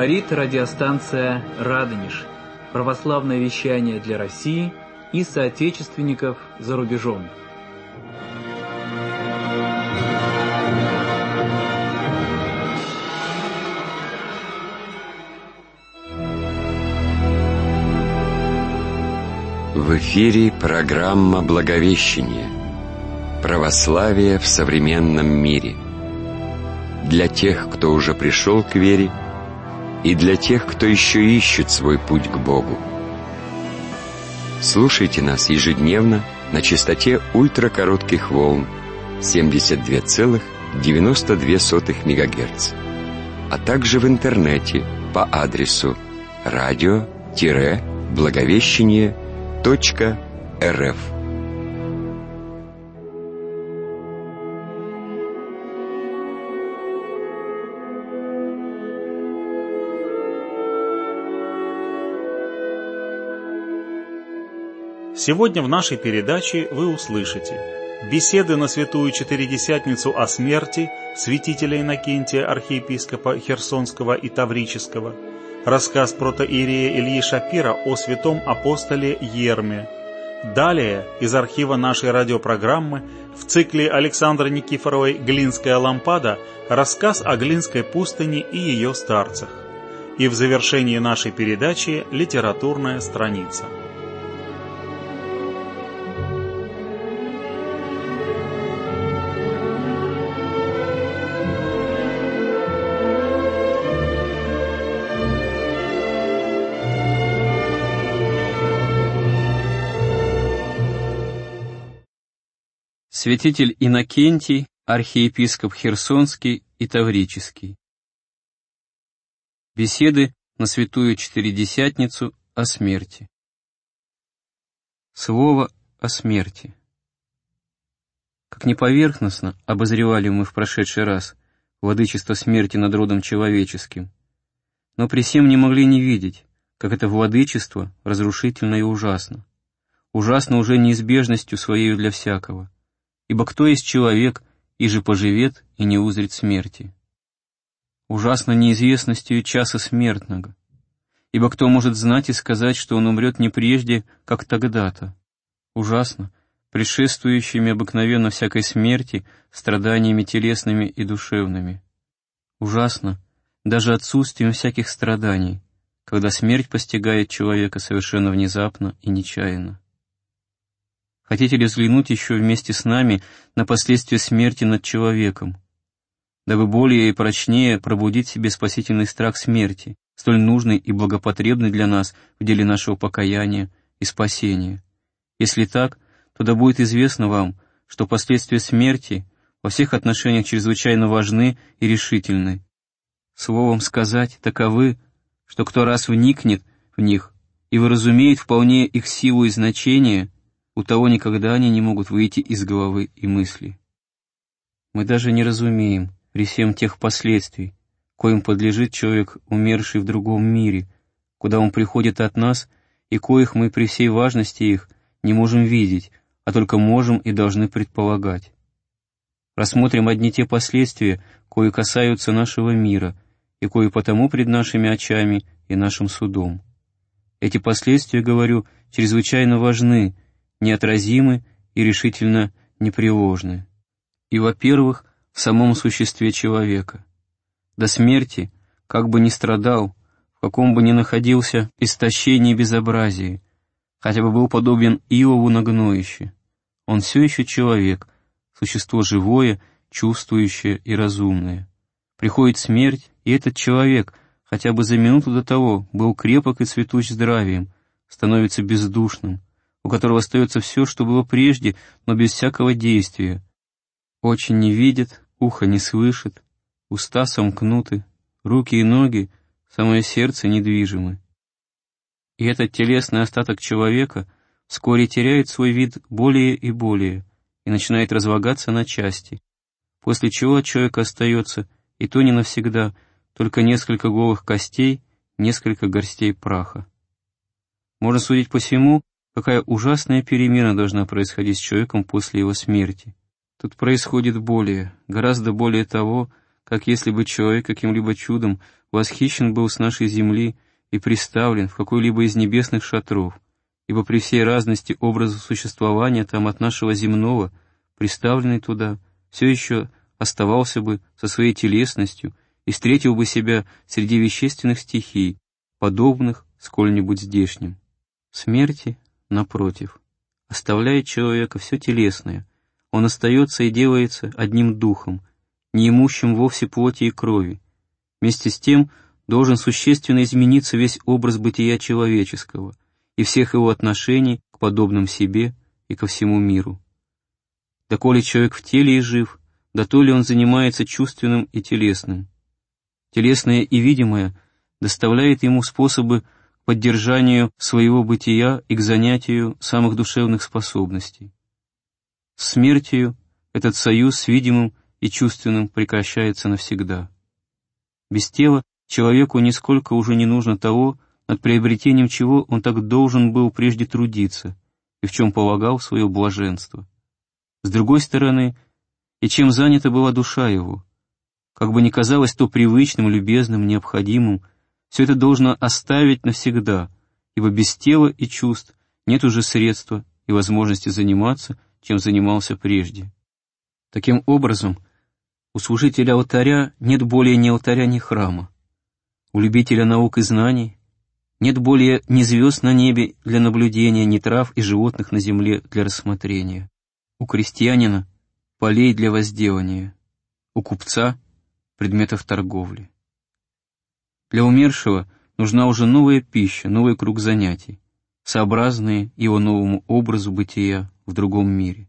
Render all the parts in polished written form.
Говорит радиостанция «Радонеж». Православное вещание для России и соотечественников за рубежом. В эфире программа «Благовещение. Православие в современном мире». Для тех, кто уже пришел к вере, и для тех, кто еще ищет свой путь к Богу. Слушайте нас ежедневно на частоте ультракоротких волн 72,92 МГц, а также в интернете по адресу radio-благовещение.рф. Сегодня в нашей передаче вы услышите беседы на Святую Четыредесятницу о смерти святителя Иннокентия, архиепископа Херсонского и Таврического, рассказ протоиерея Ильи Шапира о святом апостоле Ерме. Далее из архива нашей радиопрограммы в цикле Александры Никифоровой «Глинская лампада» рассказ о Глинской пустыне и ее старцах. И в завершении нашей передачи литературная страница. Святитель Иннокентий, архиепископ Херсонский и Таврический. Беседы на Святую Четыредесятницу о смерти. Слово о смерти. Как неповерхностно обозревали мы в прошедший раз владычество смерти над родом человеческим, но при сем не могли не видеть, как это владычество разрушительно и ужасно. Ужасно уже неизбежностью своею для всякого. Ибо кто есть человек, иже поживет и не узрит смерти? Ужасно неизвестностью часа смертного, ибо кто может знать и сказать, что он умрет не прежде, как тогда-то? Ужасно предшествующими обыкновенно всякой смерти страданиями телесными и душевными. Ужасно даже отсутствием всяких страданий, когда смерть постигает человека совершенно внезапно и нечаянно. Хотите ли взглянуть еще вместе с нами на последствия смерти над человеком, дабы более и прочнее пробудить в себе спасительный страх смерти, столь нужный и благопотребный для нас в деле нашего покаяния и спасения? Если так, то да будет известно вам, что последствия смерти во всех отношениях чрезвычайно важны и решительны. Словом сказать, таковы, что кто раз вникнет в них и выразумеет вполне их силу и значение, у того никогда они не могут выйти из головы и мысли. Мы даже не разумеем при всем тех последствий, коим подлежит человек, умерший в другом мире, куда он приходит от нас, и коих мы при всей важности их не можем видеть, а только можем и должны предполагать. Рассмотрим одни те последствия, кои касаются нашего мира, и кои потому пред нашими очами и нашим судом. Эти последствия, говорю, чрезвычайно важны, неотразимы и решительно непреложны. И, во-первых, в самом существе человека. До смерти, как бы ни страдал, в каком бы ни находился истощении и безобразии, хотя бы был подобен Иову на гноище, он все еще человек, существо живое, чувствующее и разумное. Приходит смерть, и этот человек, хотя бы за минуту до того, был крепок и цветущ здравием, становится бездушным, у которого остается все, что было прежде, но без всякого действия. Очи не видят, ухо не слышит, уста сомкнуты, руки и ноги, самое сердце недвижимы. И этот телесный остаток человека вскоре теряет свой вид более и более и начинает разлагаться на части, после чего от человека остается, и то не навсегда, только несколько голых костей, несколько горстей праха. Можно судить по всему, какая ужасная перемена должна происходить с человеком после его смерти. Тут происходит более, гораздо более того, как если бы человек каким-либо чудом восхищен был с нашей земли и приставлен в какой-либо из небесных шатров, ибо при всей разности образа существования там от нашего земного, приставленный туда, все еще оставался бы со своей телесностью и встретил бы себя среди вещественных стихий, подобных сколь-нибудь здешним. Смерти, напротив, оставляет человека все телесное, он остается и делается одним духом, не имущим вовсе плоти и крови. Вместе с тем должен существенно измениться весь образ бытия человеческого и всех его отношений к подобным себе и ко всему миру. Доколе человек в теле и жив, дотоле он занимается чувственным и телесным. Телесное и видимое доставляет ему способы к поддержанию своего бытия и к занятию самых душевных способностей. С смертью этот союз с видимым и чувственным прекращается навсегда. Без тела человеку нисколько уже не нужно того, над приобретением чего он так должен был прежде трудиться и в чем полагал свое блаженство. С другой стороны, и чем занята была душа его, как бы ни казалось то привычным, любезным, необходимым, все это должно оставить навсегда, ибо без тела и чувств нет уже средства и возможности заниматься, чем занимался прежде. Таким образом, у служителя алтаря нет более ни алтаря, ни храма. У любителя наук и знаний нет более ни звезд на небе для наблюдения, ни трав и животных на земле для рассмотрения. У крестьянина — полей для возделания, у купца — предметов торговли. Для умершего нужна уже новая пища, новый круг занятий, сообразные его новому образу бытия в другом мире.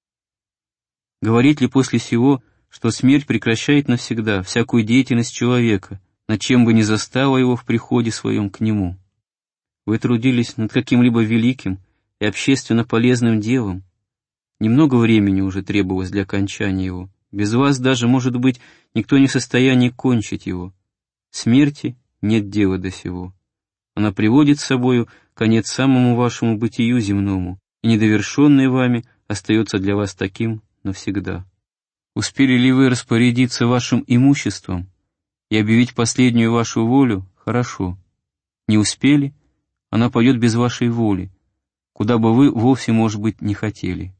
Говорит ли после сего, что смерть прекращает навсегда всякую деятельность человека, над чем бы ни застала его в приходе своем к нему? Вы трудились над каким-либо великим и общественно полезным делом. Немного времени уже требовалось для окончания его. Без вас даже, может быть, никто не в состоянии кончить его. Смерти нет дела до сего. Она приводит с собою конец самому вашему бытию земному, и недовершенное вами остается для вас таким навсегда. Успели ли вы распорядиться вашим имуществом и объявить последнюю вашу волю? Хорошо. Не успели? Она пойдет без вашей воли, куда бы вы вовсе, может быть, не хотели.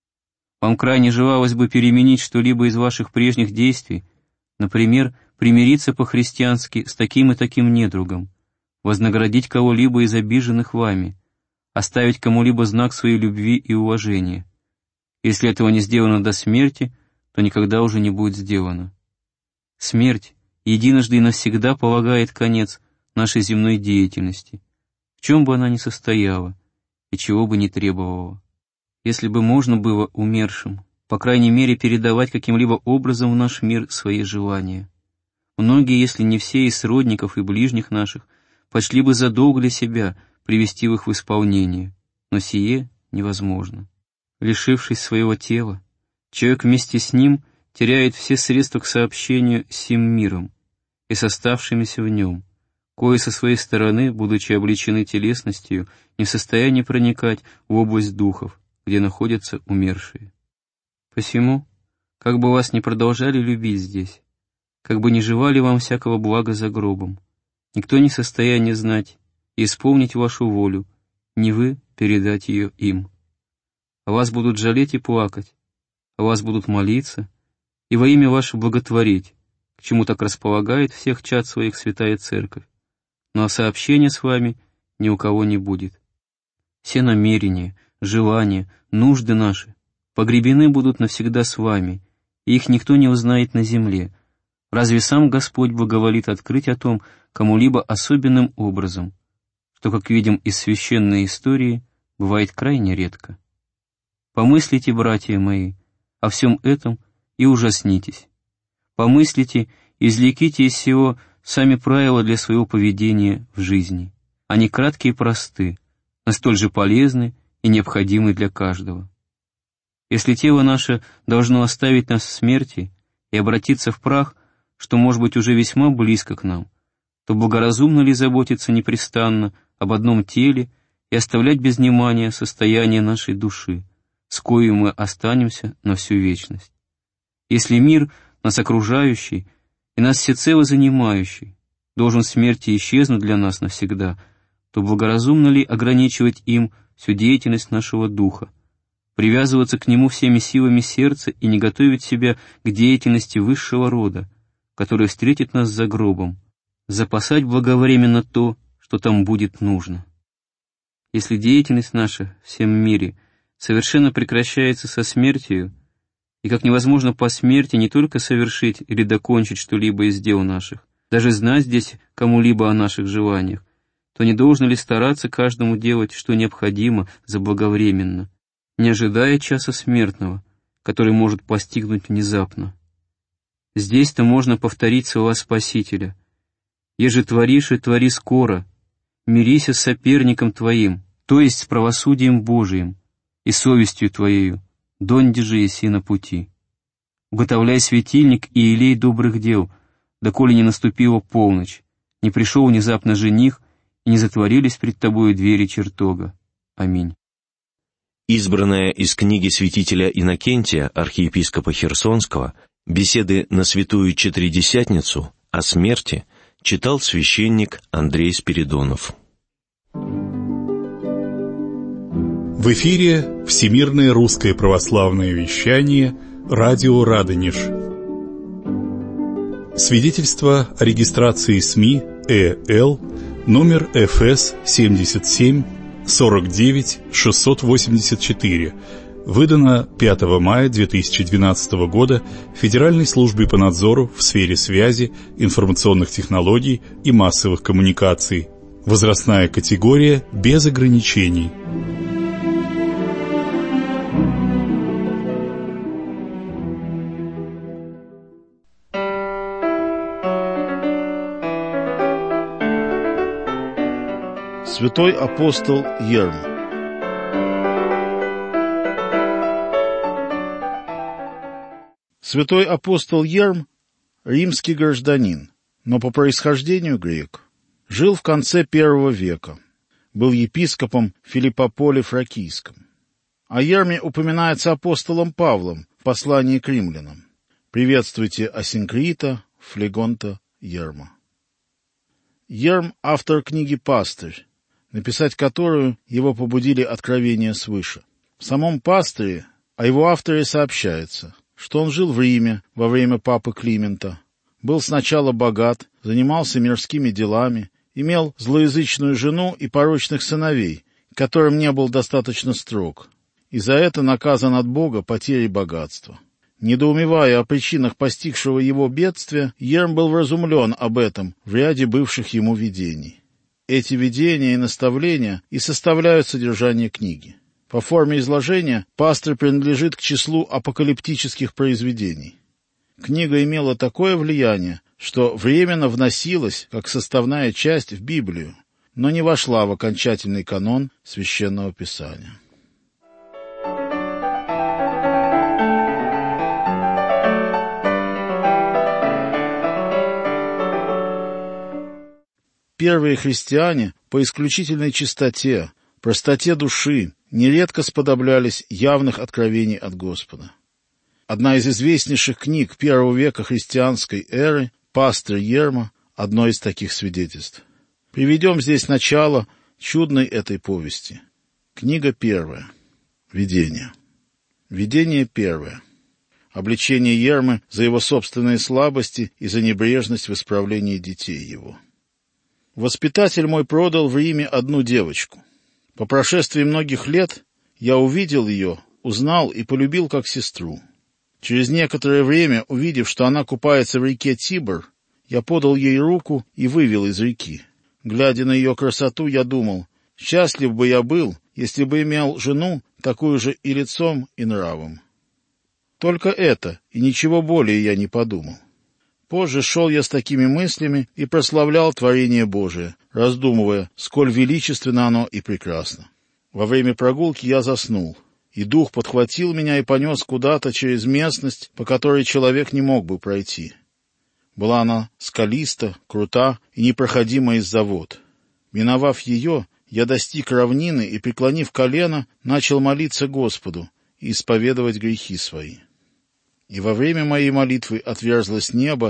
Вам крайне желалось бы переменить что-либо из ваших прежних действий, например, примириться по-христиански с таким и таким недругом, вознаградить кого-либо из обиженных вами, оставить кому-либо знак своей любви и уважения. Если этого не сделано до смерти, то никогда уже не будет сделано. Смерть единожды и навсегда полагает конец нашей земной деятельности, в чем бы она ни состояла и чего бы ни требовала. Если бы можно было умершим, по крайней мере, передавать каким-либо образом в наш мир свои желания. Многие, если не все из родников и ближних наших, почли бы задолго для себя привести их в исполнение, но сие невозможно. Лишившись своего тела, человек вместе с ним теряет все средства к сообщению с сим миром и с оставшимися в нем, кои со своей стороны, будучи облечены телесностью, не в состоянии проникать в область духов, где находятся умершие. Посему, как бы вас ни продолжали любить здесь, как бы ни желали вам всякого блага за гробом, никто не в состоянии знать и исполнить вашу волю, ни вы передать ее им. О вас будут жалеть и плакать, о вас будут молиться, и во имя ваше благотворить, к чему так располагает всех чад своих святая Церковь, но сообщения с вами ни у кого не будет. Все намерения, желания, нужды наши погребены будут навсегда с вами, и их никто не узнает на земле. Разве сам Господь благоволит открыть о том кому-либо особенным образом, что, как видим из священной истории, бывает крайне редко? Помыслите, братья мои, о всем этом и ужаснитесь. Помыслите и извлеките из всего сами правила для своего поведения в жизни. Они краткие и просты, но столь же полезны и необходимы для каждого. Если тело наше должно оставить нас в смерти и обратиться в прах, что может быть уже весьма близко к нам, то благоразумно ли заботиться непрестанно об одном теле и оставлять без внимания состояние нашей души, с коей мы останемся на всю вечность? Если мир, нас окружающий, и нас всецело занимающий, должен смерти исчезнуть для нас навсегда, то благоразумно ли ограничивать им всю деятельность нашего духа, привязываться к нему всеми силами сердца и не готовить себя к деятельности высшего рода, который встретит нас за гробом, запасать благовременно то, что там будет нужно. Если деятельность наша в всем мире совершенно прекращается со смертью, и как невозможно по смерти не только совершить или докончить что-либо из дел наших, даже знать здесь кому-либо о наших желаниях, то не должно ли стараться каждому делать, что необходимо, заблаговременно, не ожидая часа смертного, который может постигнуть внезапно. Здесь-то можно повторить слова Спасителя: «Еже творишь, и твори скоро, мирися с соперником твоим, то есть с правосудием Божиим, и совестью твоею, донде же еси на пути. Уготовляй светильник и елей добрых дел, доколе не наступила полночь, не пришел внезапно жених, и не затворились пред тобою двери чертога. Аминь». Избранная из книги святителя Иннокентия, архиепископа Херсонского, «Беседы на святую Четыредесятницу» о смерти, читал священник Андрей Спиридонов. В эфире Всемирное русское православное вещание, радио Радонеж. Свидетельство о регистрации СМИ ЭЛ, номер ФС 77 49 684, выдано 5 мая 2012 года Федеральной службой по надзору в сфере связи, информационных технологий и массовых коммуникаций. Возрастная категория без ограничений. Святой апостол Ерм. Святой апостол Ерм – римский гражданин, но по происхождению грек. Жил в конце I века. Был епископом в Филиппополе Фракийском. О Ерме упоминается апостолом Павлом в послании к римлянам. Приветствуйте Асинкрита, Флегонта Ерма. Ерм – автор книги «Пастырь», написать которую его побудили откровения свыше. В самом «Пастыре» о его авторе сообщается, что он жил в Риме во время папы Климента, был сначала богат, занимался мирскими делами, имел злоязычную жену и порочных сыновей, которым не был достаточно строг, и за это наказан от Бога потерей богатства. Недоумевая о причинах постигшего его бедствия, Ерм был вразумлен об этом в ряде бывших ему видений. Эти видения и наставления и составляют содержание книги. По форме изложения «Пастырь» принадлежит к числу апокалиптических произведений. Книга имела такое влияние, что временно вносилась как составная часть в Библию, но не вошла в окончательный канон Священного Писания. Первые христиане по исключительной чистоте, простоте души нередко сподоблялись явных откровений от Господа. Одна из известнейших книг I века христианской эры, «Пастырь» Ерма, одно из таких свидетельств. Приведем здесь начало чудной этой повести. Книга 1. Видение. Видение 1. Обличение Ермы за его собственные слабости и за небрежность в исправлении детей его. Воспитатель мой продал в Риме одну девочку. По прошествии многих лет я увидел ее, узнал и полюбил как сестру. Через некоторое время, увидев, что она купается в реке Тибр, я подал ей руку и вывел из реки. Глядя на ее красоту, я думал, счастлив бы я был, если бы имел жену, такую же и лицом, и нравом. Только это, и ничего более я не подумал. Позже шел я с такими мыслями и прославлял творение Божие, раздумывая, сколь величественно оно и прекрасно. Во время прогулки я заснул, и дух подхватил меня и понес куда-то через местность, по которой человек не мог бы пройти. Была она скалиста, крута и непроходима из-за вод. Миновав ее, я достиг равнины и, преклонив колено, начал молиться Господу и исповедовать грехи свои. И во время моей молитвы отверзлось небо,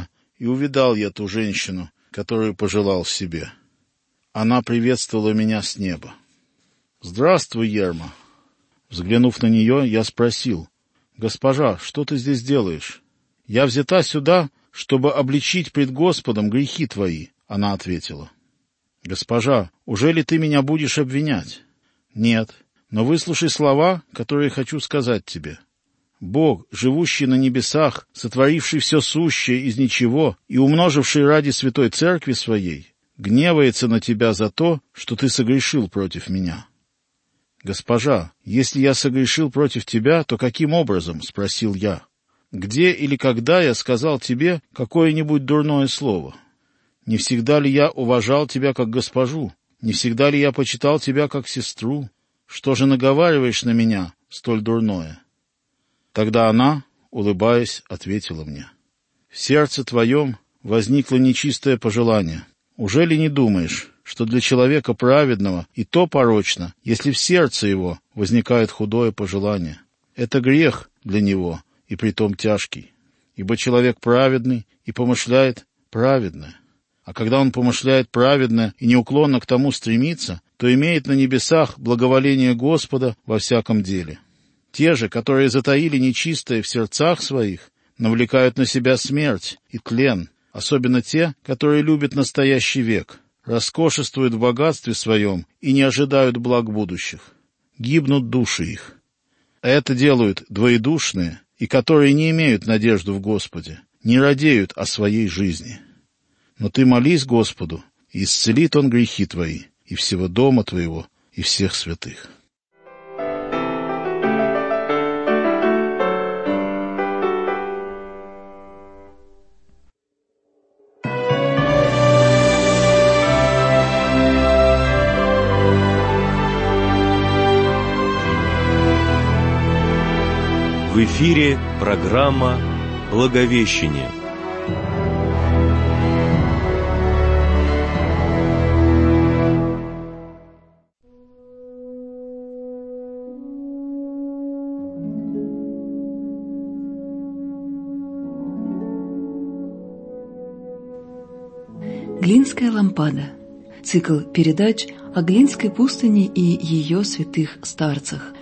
и увидал я ту женщину, которую пожелал себе. Она приветствовала меня с неба. «Здравствуй, Ерма!» Взглянув на нее, я спросил: «Госпожа, что ты здесь делаешь?» «Я взята сюда, чтобы обличить пред Господом грехи твои», — она ответила. «Госпожа, уже ли ты меня будешь обвинять?» «Нет, но выслушай слова, которые хочу сказать тебе. Бог, живущий на небесах, сотворивший все сущее из ничего и умноживший ради святой церкви своей, гневается на тебя за то, что ты согрешил против меня». «Госпожа, если я согрешил против тебя, то каким образом?» — спросил я. «Где или когда я сказал тебе какое-нибудь дурное слово? Не всегда ли я уважал тебя как госпожу? Не всегда ли я почитал тебя как сестру? Что же наговариваешь на меня столь дурное?» Тогда она, улыбаясь, ответила мне: «В сердце твоем возникло нечистое пожелание. Ужели не думаешь, что для человека праведного и то порочно, если в сердце его возникает худое пожелание? Это грех для него, и притом тяжкий. Ибо человек праведный и помышляет праведное. А когда он помышляет праведное и неуклонно к тому стремится, то имеет на небесах благоволение Господа во всяком деле. Те же, которые затаили нечистое в сердцах своих, навлекают на себя смерть и тлен, особенно те, которые любят настоящий век, роскошествуют в богатстве своем и не ожидают благ будущих. Гибнут души их. Это делают двоедушные, и которые не имеют надежду в Господе, не радеют о своей жизни. Но ты молись Господу, и исцелит Он грехи твои, и всего дома твоего, и всех святых». В эфире программа «Благовещение». Глинская лампада. Цикл передач о Глинской пустыне и ее святых старцах.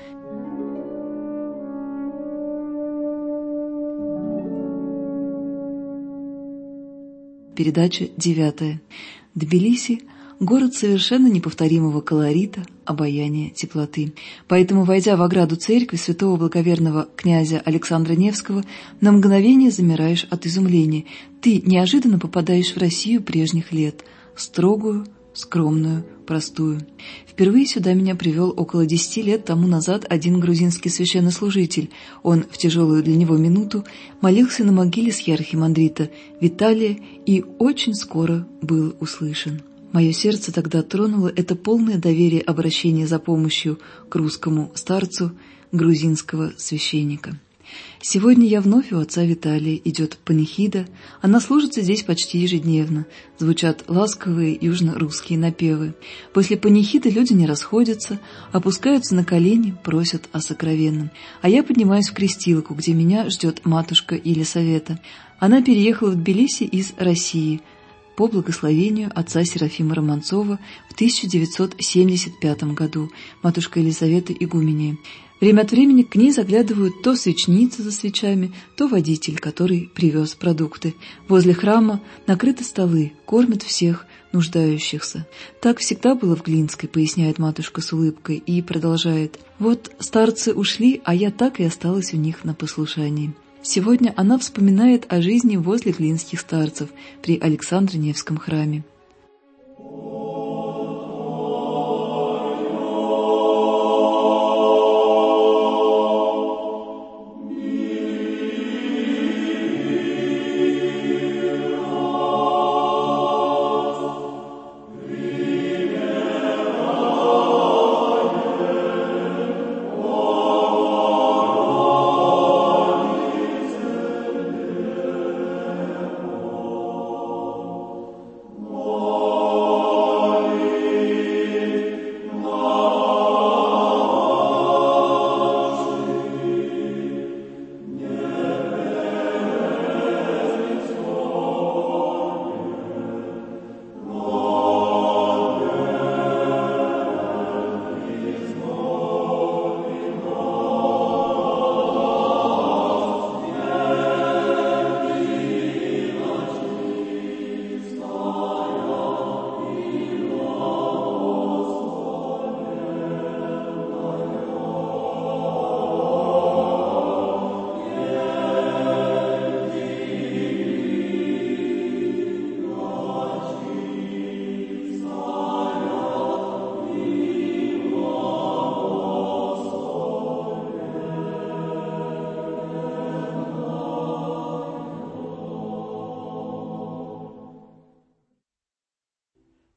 Передача 9. Тбилиси – город совершенно неповторимого колорита, обаяния, теплоты. Поэтому, войдя в ограду церкви святого благоверного князя Александра Невского, на мгновение замираешь от изумления. Ты неожиданно попадаешь в Россию прежних лет, строгую, скромную, простую. Впервые сюда меня привел около 10 лет тому назад один грузинский священнослужитель. Он в тяжелую для него минуту молился на могиле схиархимандрита Виталия и очень скоро был услышан. Мое сердце тогда тронуло это полное доверие обращения за помощью к русскому старцу грузинского священника. Сегодня я вновь у отца Виталия, идет панихида, она служится здесь почти ежедневно, звучат ласковые южно-русские напевы. После панихиды люди не расходятся, опускаются на колени, просят о сокровенном. А я поднимаюсь в крестилку, где меня ждет матушка Елисавета. Она переехала в Тбилиси из России по благословению отца Серафима Романцова в 1975 году, матушка Елизавета игуменья. Время от времени к ней заглядывают то свечница за свечами, то водитель, который привез продукты. Возле храма накрыты столы, кормят всех нуждающихся. Так всегда было в Глинской, поясняет матушка с улыбкой и продолжает. Вот старцы ушли, а я так и осталась у них на послушании. Сегодня она вспоминает о жизни возле глинских старцев при Александре Невском храме.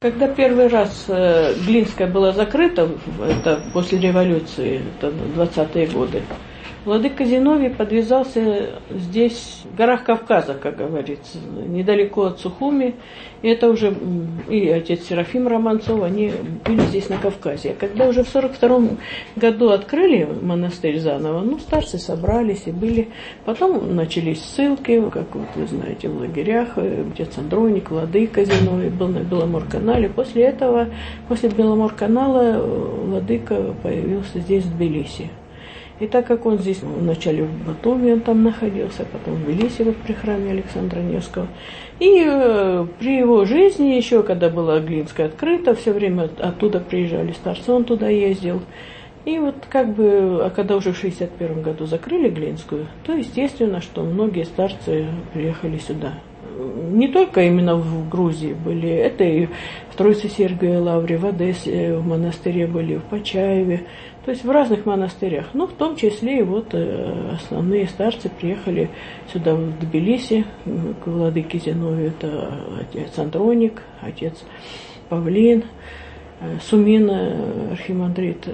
Когда первый раз Глинская была закрыта, это после революции, это 20-е годы, владыка Зиновий подвязался здесь, в горах Кавказа, как говорится, недалеко от Сухуми. И это уже и отец Серафим Романцов, они были здесь на Кавказе. А когда уже в 1942 году открыли монастырь заново, старцы собрались и были. Потом начались ссылки, как вот вы знаете, в лагерях. Отец Андроник, владыка Зиновий был на Беломорканале. После этого, после Беломорканала, владыка появился здесь, в Тбилиси. И так как он здесь вначале в Батуми, он там находился, потом в Тбилиси, вот при храме Александра Невского. И при его жизни, еще когда была Глинская открыта, все время оттуда приезжали старцы, он туда ездил. И вот а когда уже в 1961 году закрыли Глинскую, то естественно, что многие старцы приехали сюда. Не только именно в Грузии были, это и в Троице-Сергиевой лавре, в Одессе, в монастыре были, в Почаеве, то есть в разных монастырях. В том числе и вот основные старцы приехали сюда, в Тбилиси, к владыке Зиновию, это отец Андроник, отец Павлин, Сумин, архимандрит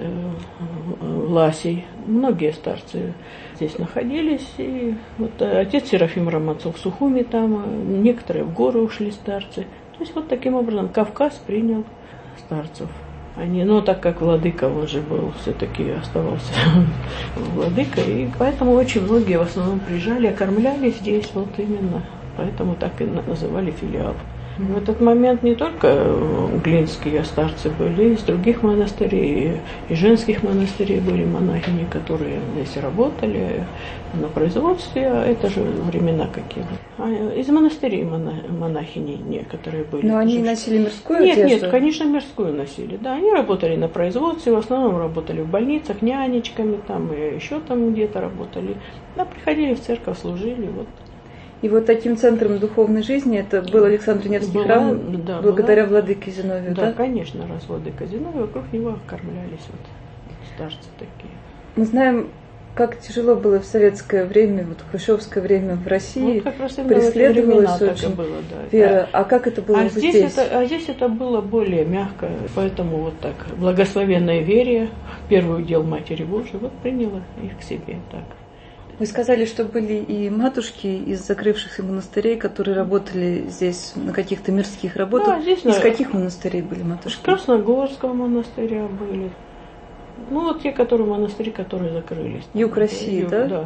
Власий. Многие старцы здесь находились. И вот отец Серафим Романцов в Сухуми там, некоторые в горы ушли старцы. То есть вот таким образом Кавказ принял старцев. Так как владыка, он же был, все-таки оставался владыкой, и поэтому очень многие в основном приезжали, окормлялись здесь вот именно. Поэтому так и называли филиал. В этот момент не только глинские старцы были, из других монастырей, и женских монастырей были монахини, которые здесь работали на производстве, а это же времена какие. Из монастырей монахини некоторые были. Но они носили мирскую одежду? Нет, конечно, мирскую носили. Да, они работали на производстве, в основном работали в больницах, нянечками там, и еще там где-то работали. Приходили в церковь, служили, вот. И вот таким центром духовной жизни это был Александр Невский храм, благодаря владыке Зиновию, да? Да, конечно, раз владыка Зиновий, вокруг него кормлялись старцы такие. Мы знаем, как тяжело было в советское время, в хрущевское время в России, преследовалась очень было, вера. А как это было здесь? Здесь это было более мягко, поэтому вот так благословенное верие, первый удел Матери Божией, приняла их к себе так. Вы сказали, что были и матушки из закрывшихся монастырей, которые работали здесь на каких-то мирских работах. Да, здесь из каких монастырей были матушки? Из Красногорского монастыря были. Те, монастыри, которые закрылись. Юг России, да? Да.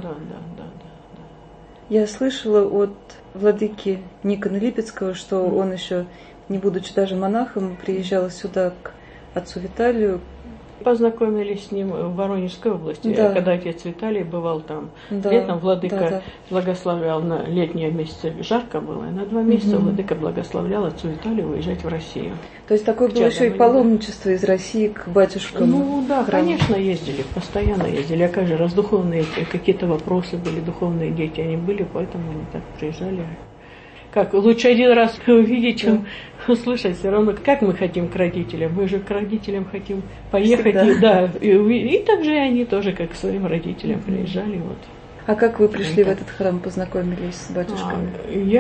Я слышала от владыки Никона Липецкого, что он еще, не будучи даже монахом, приезжал сюда к отцу Виталию. Познакомились с ним в Воронежской области, когда отец Виталий бывал там. Летом владыка благословлял на летние месяцы, жарко было, и на 2 месяца владыка благословлял отцу Виталию уезжать в Россию. То есть такое было еще и паломничество из России к батюшкам? Конечно, ездили, постоянно ездили. А как же, раз духовные какие-то вопросы были, духовные дети они были, поэтому они так приезжали. Как лучше один раз увидеть, чем услышать. Все равно, как мы хотим к родителям. Мы же к родителям хотим поехать. И так же они тоже, как к своим родителям, приезжали. А как вы пришли в этот храм, познакомились с батюшками?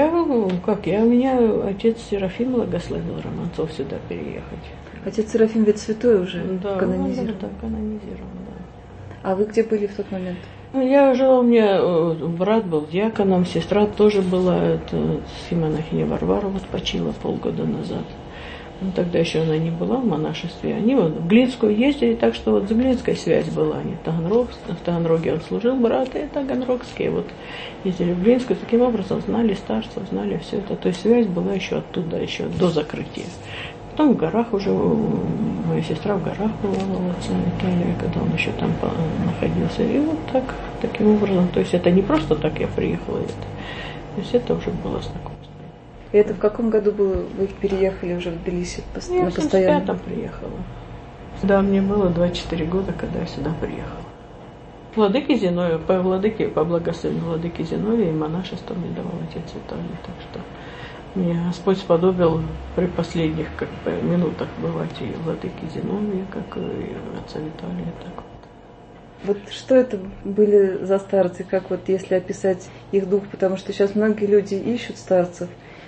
Меня отец Серафим благословил Романцов сюда переехать. Отец Серафим ведь святой уже, канонизирован. Да, канонизирован, А вы где были в тот момент? Я жила, у меня брат был диаконом, сестра тоже была, это монахиня Варвара почила полгода назад. Тогда еще она не была в монашестве. Они в Глинскую ездили, так что с Глинской связь была. Они в Таганроге он служил, брат, и таганрогские ездили в Глинскую. Таким образом знали старцев, знали все это. То есть связь была еще оттуда, еще до закрытия. Потом в горах уже, моя сестра в горах была, в отца Виталия, когда он еще там находился. И таким образом, то есть это не просто так я приехала, то есть это уже было знакомство. И это в каком году было, вы переехали уже в Тбилиси постоянно? Я в 1975 приехала. Да, мне было 24 года, когда я сюда приехала. Владыке Зиновию, по благословению владыки Зиновия и монашество мне давал отец Виталий, так что мне Господь сподобил при последних минутах бывать и владыки Зиновия, как и отца Виталия. Так вот что это были за старцы, как если описать их дух, потому что сейчас многие люди ищут старцев,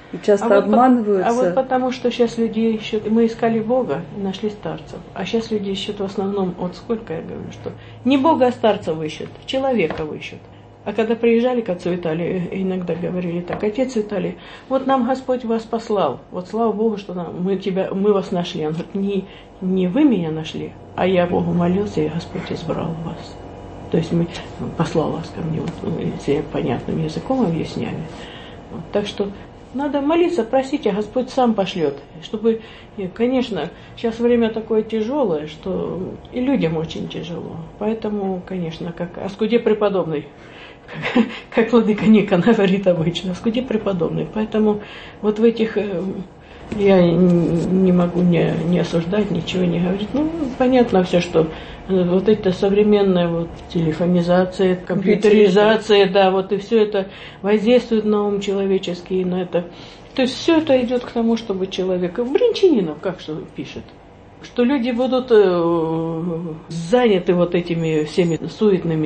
и часто обманываются. А вот потому что сейчас люди ищут, мы искали Бога и нашли старцев, а сейчас люди ищут в основном, вот сколько я говорю, что не Бога, а старцев ищут, человека ищут. А когда приезжали к отцу Виталию, иногда говорили так: отец Виталий, вот нам Господь вас послал, вот слава Богу, что мы вас нашли. Он говорит, не вы меня нашли, а я Богу молился, и Господь избрал вас. То есть послал вас ко мне, вот, если понятным языком объясняю. Вот, так что надо молиться, просить, а Господь сам пошлет. Чтобы, конечно, сейчас время такое тяжелое, что и людям очень тяжело. Поэтому, конечно, как Аскудей преподобный, как владыка Никон говорит обычно, Аскудей преподобный. Поэтому вот в этих я не могу не осуждать, ничего не говорить. Ну, понятно все, что вот эта современная вот телефонизация, компьютеризация, да, вот и все это воздействует на ум человеческий, на это. То есть все это идет к тому, чтобы человек, Бринчанинов, как что пишет, что люди будут заняты вот этими всеми суетными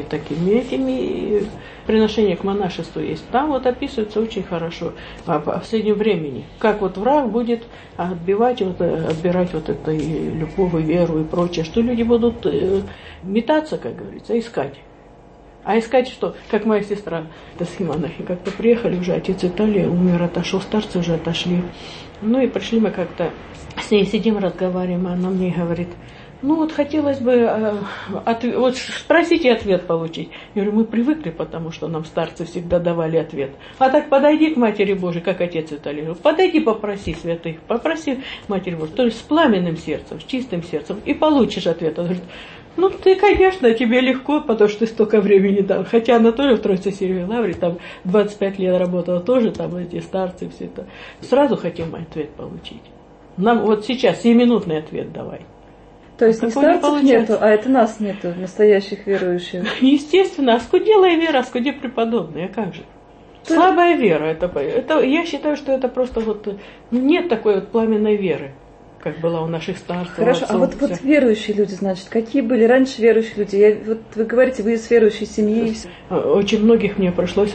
такими приношения к монашеству есть. Там вот описывается очень хорошо о последнем времени, как вот враг будет отбирать вот эту любовь, веру и прочее, что люди будут метаться, как говорится, искать. А искать что? Как моя сестра, это с монахи, как-то приехали уже, отец Виталий умер, отошел, старцы уже отошли. Ну и пришли мы как-то, с ней сидим, разговариваем, она мне говорит, ну вот хотелось бы вот спросить и ответ получить. Я говорю, мы привыкли, потому что нам старцы всегда давали ответ. А так подойди к Матери Божией, как отец Виталий, говорю, подойди, попроси святых, попроси Матери Божией, то есть с пламенным сердцем, с чистым сердцем, и получишь ответ. Он говорит, ну ты, конечно, тебе легко, потому что ты столько времени дал. Хотя она тоже в Троице-Сергиевой Лавре, там 25 лет работала тоже, там эти старцы, все это. Сразу хотим ответ получить. Нам вот сейчас 7-минутный ответ давай. То есть не старцев нету, а это нас нету, настоящих верующих. Естественно, оскуделая вера, оскуде преподобный, а как же? Слабая вера, это я считаю, что это просто вот, нет такой вот пламенной веры, как была у наших старцев. Хорошо, отцов, а вот верующие люди, значит, какие были раньше верующие люди? Вот вы говорите, вы из верующей семьи. Очень многих мне пришлось,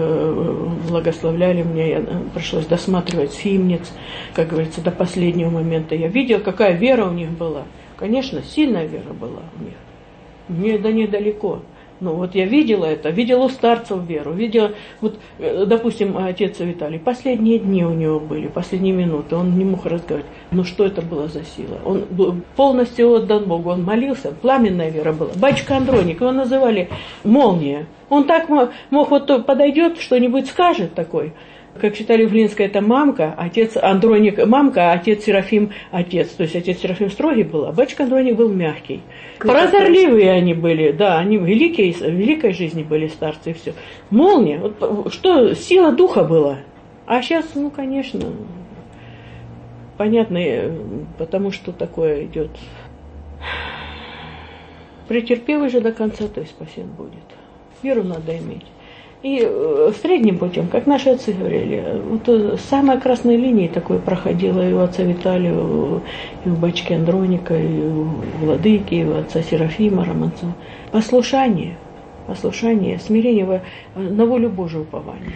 благословляли мне, пришлось досматривать Фимниц, как говорится, до последнего момента. Я видел, какая вера у них была. Конечно, сильная вера была у них. Мне до них далеко. Ну вот я видела это, видела у старцев веру, видела, вот, допустим, отец Виталий, последние дни у него были, последние минуты, он не мог разговаривать. Ну что это было за сила? Он был полностью отдан Богу, он молился, пламенная вера была. Батюшка Андроник, его называли молния. Он так мог вот подойдет, что-нибудь скажет такой. Как считали в Глинской, это мамка, отец Андроник мамка, а отец Серафим отец. То есть отец Серафим строгий был, а батюшка Андроник был мягкий. Прозорливые они были, да, они великой жизни были старцы и все. Молния, вот, что сила духа была. А сейчас, ну, конечно, понятно, потому что такое идет. Претерпевый же до конца, то есть спасен будет. Веру надо иметь. И средним путем, как наши отцы говорили, вот самая красная линия такой проходила и у отца Виталия, и у батюшки Андроника, и у владыки, и у отца Серафима Романцова. Послушание, смирение на волю Божию упование.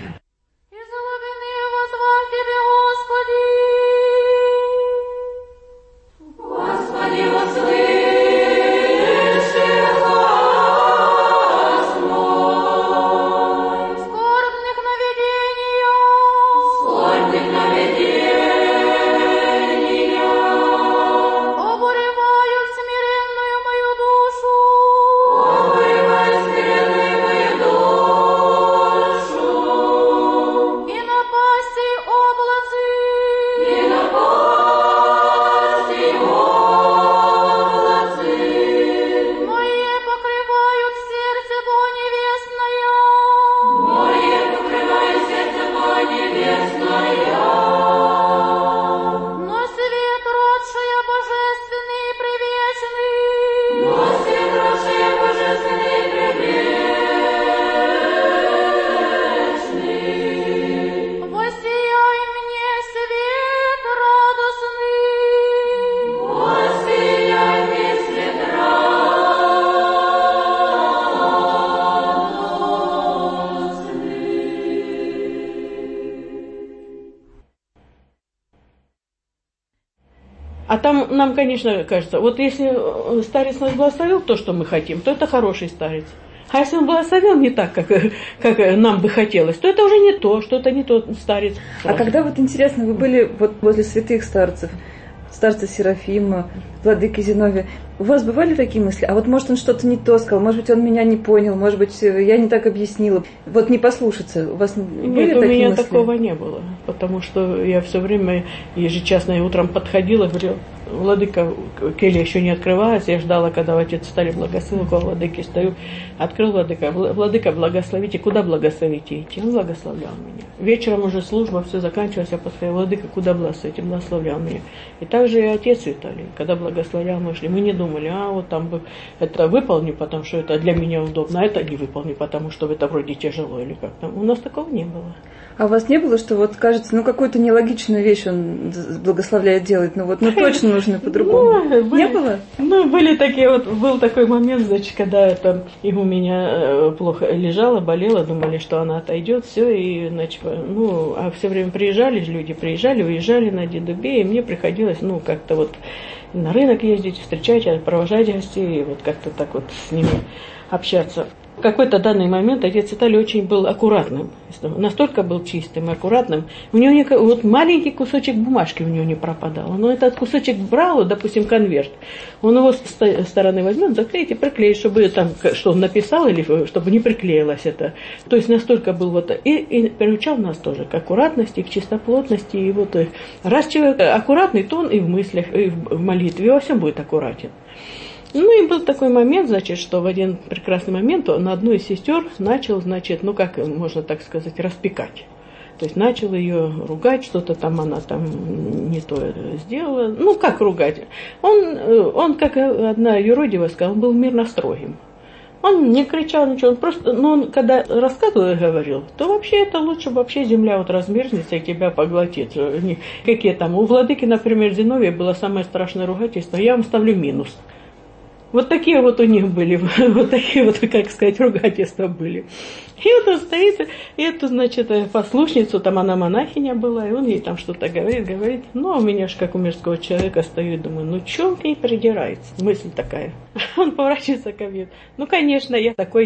Обуревай смиренную мою душу. А там нам, конечно, кажется, вот если старец нас благословил то, что мы хотим, то это хороший старец. А если он благословил не так, как нам бы хотелось, то это уже не то, что это не тот старец. А когда, вот интересно, вы были вот возле святых старцев, старца Серафима, владыки Зиновия, у вас бывали такие мысли? А вот может он что-то не то сказал, может быть он меня не понял, может быть я не так объяснила. Вот не послушаться, у вас были Нет, такие мысли? у меня такого не было, потому что я все время ежечасно я утром подходила, говорила, владыка, келья еще не открывается, я ждала, когда отец Сталин благословил, около владыки стою, открыл владыка, владыка, благословите, куда благословите идти? Он благословлял меня. Вечером уже служба, все заканчивалось, я подходила, владыка, куда благословите? Благословлял меня. И также и отец Виталий, когда благословлял, мы шли, мы не думали, вот там бы это выполню, потому что это для меня удобно, а это не выполню, потому что это вроде тяжело или как-то. У нас такого не было. А у вас не было, что вот кажется, какую-то нелогичную вещь он благословляет делать, точно нужно по-другому? Не было? Были такие, был такой момент, значит, когда это и у меня плохо лежала, болела, думали, что она отойдет, все, и, значит, а все время приезжали, уезжали на Дедубе, и мне приходилось, как-то на рынок ездить, встречать, провожать гостей, и как-то так с ними общаться. В какой-то данный момент отец Виталий очень был аккуратным, настолько был чистым и аккуратным. У него маленький кусочек бумажки у него не пропадал. Но этот кусочек брал, допустим, конверт, он его с стороны возьмет, заклеит и приклеит, чтобы там, что он написал, или чтобы не приклеилось это. То есть настолько был и приучал нас тоже к аккуратности, к чистоплотности. И раз человек аккуратный, то он и в мыслях, и в молитве, и во всем будет аккуратен. И был такой момент, значит, что в один прекрасный момент он одну из сестер начал, значит, как можно так сказать, распекать. То есть начал ее ругать, что-то там она там не то сделала. Как ругать? Он как одна юродивая сказала, он был мирно строгим. Он не кричал ничего, он просто, он когда рассказывал и говорил, то вообще это лучше вообще земля размерзнется и тебя поглотит. Какие там, у владыки, например, Зиновия было самое страшное ругательство, я вам ставлю минус. Вот такие у них были, такие как сказать, ругательства были. И он стоит, и эту, значит, послушницу, там она монахиня была, и он ей там что-то говорит. А у меня ж как у мирского человека стою и думаю, чё он к ней придирается? Мысль такая. Он поворачивается ко мне. Конечно, я такой,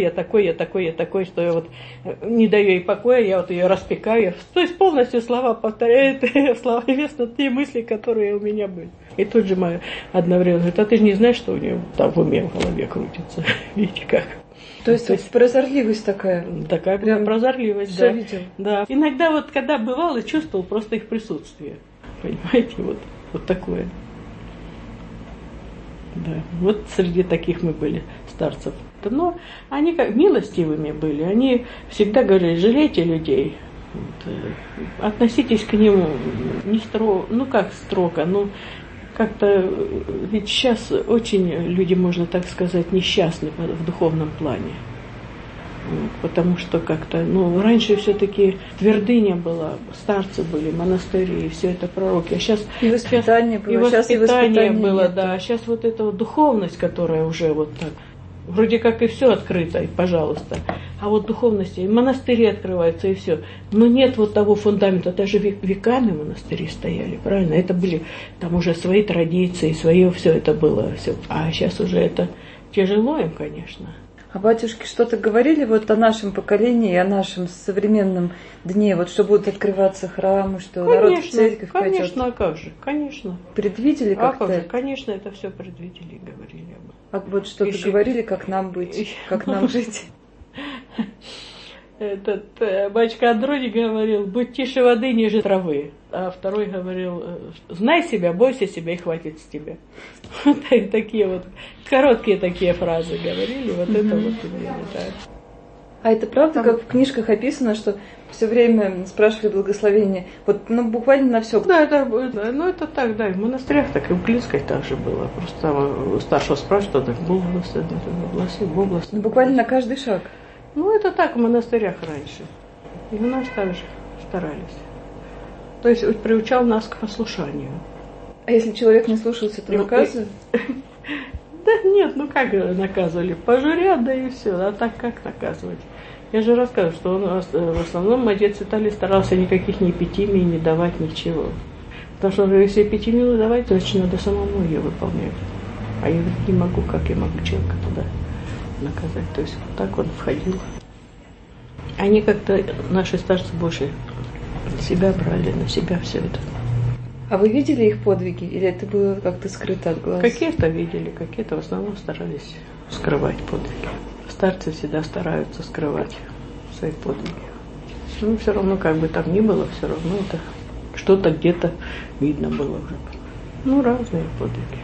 что я не даю ей покоя, я ее распекаю. То есть полностью слова повторяет, слова весно те мысли, которые у меня были. И тут же моя одновременно говорит, а ты же не знаешь, что у нее там в уме, в голове крутится. Видите как? То есть прозорливость такая. Такая прям прозорливость, все видел. Да. Иногда когда бывало, чувствовал просто их присутствие. Понимаете, такое. Да, среди таких мы были старцев. Но они как милостивыми были, они всегда говорили, жалейте людей. Относитесь к ним не строго, строго, как-то, ведь сейчас очень люди, можно так сказать, несчастны в духовном плане. Потому что как-то, раньше все-таки твердыня была, старцы были, монастыри, и все это пророки. А сейчас и воспитание было, и воспитание было, нет. да. А сейчас эта духовность, которая уже так, вроде как и все открыто, и пожалуйста. А духовности, и монастыри открываются, и все. Но нет того фундамента, даже веками монастыри стояли, правильно? Это были там уже свои традиции, свое все это было. Все. А сейчас уже это тяжело им, конечно. А батюшки что-то говорили о нашем поколении, о нашем современном дне, что будут открываться храмы, что народ в церковь пойдет? Конечно, а как же, конечно. Предвидели как-то? А как же, конечно, это все предвидели и говорили об этом. А что-то говорили, как нам быть, как нам жить? Этот батюшка Андроний говорил, будь тише воды, ниже травы. А второй говорил, знай себя, бойся себя и хватит с тебя. Такие короткие такие фразы говорили, это именно так. А это правда, как в книжках описано, что все время спрашивали благословение, буквально на все? Да, это так, да, в монастырях так и в Клинской так же было. Просто там у старшего спрашивают, Бог благослови. Буквально на каждый шаг? Это так в монастырях раньше. И у нас так же старались. То есть приучал нас к послушанию. А если человек не слушался, то наказывали? Да нет, как наказывали? Пожурят, да и все. А так как наказывать? Я же рассказываю, что в основном отец Виталий старался никаких ни эпитемий не давать, ничего. Потому что если 5 минут давать, значит, надо самому ее выполнять. А я не могу, как я могу человека туда наказать. То есть вот так он входил. Они как-то, наши старцы, больше на себя брали, на себя все это. А вы видели их подвиги? Или это было как-то скрыто от глаз? Какие-то видели, какие-то в основном старались скрывать подвиги. Старцы всегда стараются скрывать свои подвиги. Ну, все равно, как бы там ни было, все равно это что-то где-то видно было уже. Ну, разные подвиги.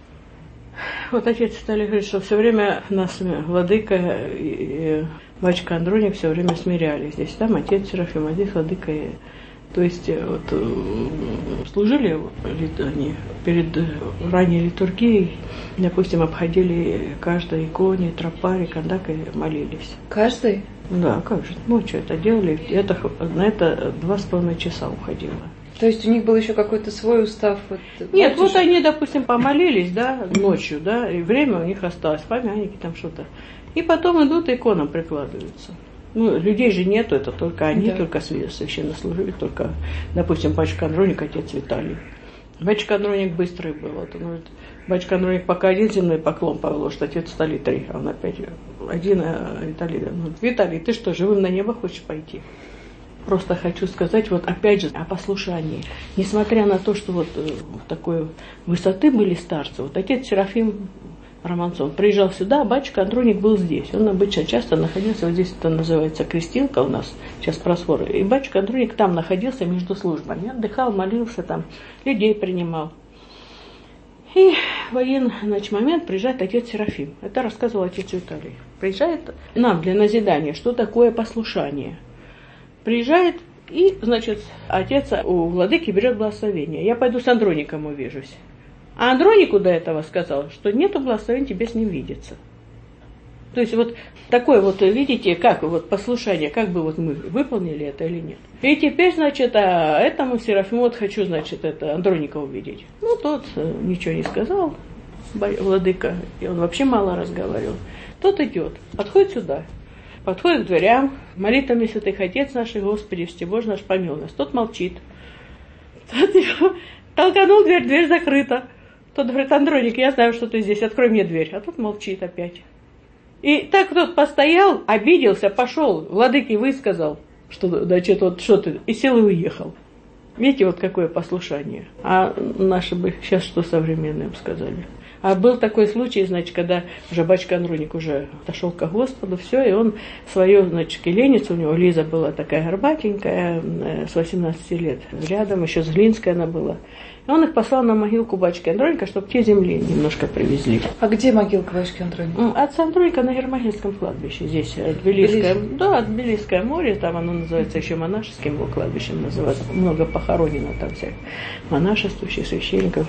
Вот отец Виталий говорит, что все время нас владыка и батюшка Андроник все время смиряли. Здесь там отец Серафим, а здесь владыка. То есть вот служили они перед ранней литургией, допустим, обходили каждой иконе, тропаре, кандак и молились. Каждый? Да, как же. Ну, что это делали? На это 2,5 часа уходило. То есть у них был еще какой-то свой устав? Нет, вот они, допустим, помолились, да, ночью, да, и время у них осталось, памятники там что-то. И потом идут и иконам прикладываются. Ну, людей же нету, это только они, да. Только священнослужители, только, допустим, батюшка Андроник, отец Виталий. Батюшка Андроник быстрый был. Вот он говорит, батюшка Андроник пока один земной поклон положит, отец Виталий 3, а он опять один, а Виталий. Ну, Виталий, ты что, живым на небо хочешь пойти? Просто хочу сказать, вот опять же, о послушании. Несмотря на то, что вот такой высоты были старцы, вот отец Серафим Романцов приезжал сюда, а батюшка Андроник был здесь. Он обычно часто находился, вот здесь это называется крестилка у нас, сейчас просфоры. И батюшка Андроник там находился между службами. Отдыхал, молился там, людей принимал. И в один момент приезжает отец Серафим. Это рассказывал отец Виталий. Приезжает нам для назидания, что такое послушание. Приезжает, и, значит, отец у владыки берет благословение. Я пойду с Андроником увижусь. А Андронику до этого сказал, что нету благословения, тебе с ним видеться. То есть вот такое вот, видите, как вот послушание, как бы вот мы выполнили это или нет. И теперь, значит, этому Серафиму вот хочу, значит, это Андроника увидеть. Ну, тот ничего не сказал, владыка, и он вообще мало разговаривал. Тот идет, подходит сюда. Подходит к дверям, молитвами святых отец наших, Господи, всебожий наш, помилуй нас. Тот молчит. Тот его толканул дверь, дверь закрыта. Тот говорит, Андроник, я знаю, что ты здесь, открой мне дверь. А тот молчит опять. И так тот постоял, обиделся, пошел, владыке высказал, что, значит, вот что ты, и сел и уехал. Видите, вот какое послушание. А наши бы сейчас что современным сказали. А был такой случай, значит, когда уже батюшка Андроник уже отошел ко Господу, все, и он свою, значит, келеницу, у него Лиза была такая горбатенькая, с 18 лет, рядом, еще с Глинской она была. И он их послал на могилку батюшки Андроника, чтобы те земли немножко привезли. А где могилка батюшки Андроника? Отца Андроника на Ермогильском кладбище, здесь, Тбилисское море, там оно называется еще монашеским его кладбищем, называется, много похоронено там всяких монашествующих священников.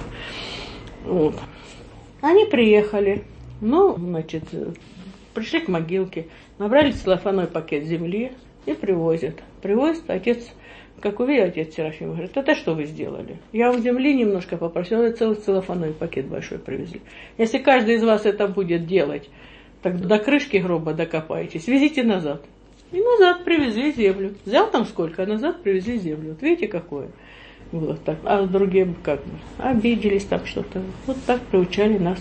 Вот. Они приехали, ну, значит, пришли к могилке, набрали целлофановый пакет земли и привозят. Привозят, отец, как увидел отец Серафим, говорит, это что вы сделали? Я вам земли немножко попросил, целый целлофановый пакет большой привезли. Если каждый из вас это будет делать, так до крышки гроба докопаетесь, везите назад. И назад привезли землю. Взял там сколько, а назад привезли землю. Вот видите, какое? Было так. А другие как бы обиделись там что-то. Вот так приучали нас.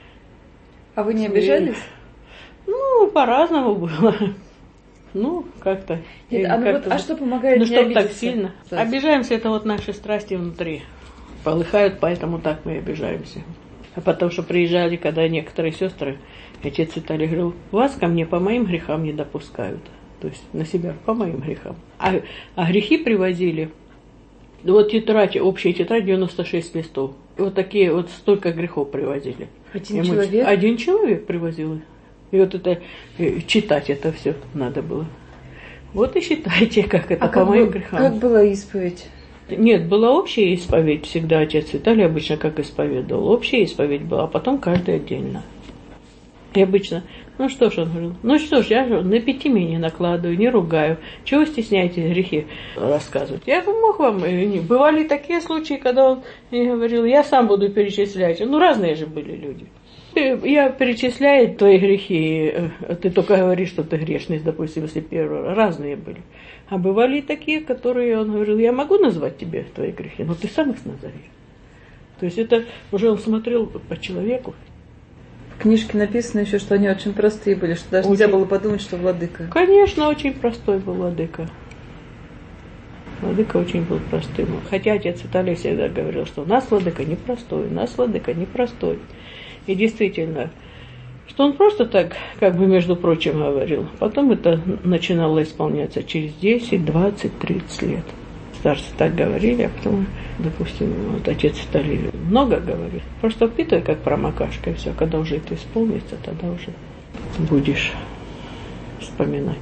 А вы не обижались? Ну, по-разному было. Ну, как-то. Нет, а что помогает не обидеться? Ну, что так сильно. Обижаемся, это вот наши страсти внутри. Полыхают, поэтому так мы обижаемся. А потому что приезжали, когда некоторые сестры, отец Виталий говорил, вас ко мне по моим грехам не допускают. То есть на себя по моим грехам. А грехи привозили. Вот тетрадь, общая тетрадь 96 листов. И вот такие вот столько грехов привозили. Один человек привозил. И вот это читать это все надо было. Вот и считайте, как это по моим грехам. Как была исповедь? Нет, была общая исповедь. Всегда отец Виталий обычно как исповедовал. Общая исповедь была, а потом каждый отдельно. И обычно, ну что ж, он говорил, ну что ж, я же на пятими не накладываю, не ругаю. Чего вы стесняетесь грехи рассказывать? Я бы мог вам, бывали такие случаи, когда он говорил, я сам буду перечислять. Ну разные же были люди. Я перечисляю твои грехи, ты только говоришь, что ты грешный, допустим, если первый раз. Разные были. А бывали и такие, которые он говорил, я могу назвать тебе твои грехи, но ты сам их назови. То есть это уже он смотрел по человеку. В книжке написано еще, что они очень простые были, что даже нельзя было подумать, что владыка. Конечно, очень простой был владыка. Владыка очень был простым. Хотя отец Виталий всегда говорил, что у нас владыка непростой, у нас владыка непростой. И действительно, что он просто так, как бы, между прочим, говорил. Потом это начинало исполняться через 10, 20, 30 лет. Старцы так говорили, а потом, допустим, вот отец Виталий много говорит. Просто впитывай, как промокашка, и все. Когда уже это исполнится, тогда уже будешь вспоминать.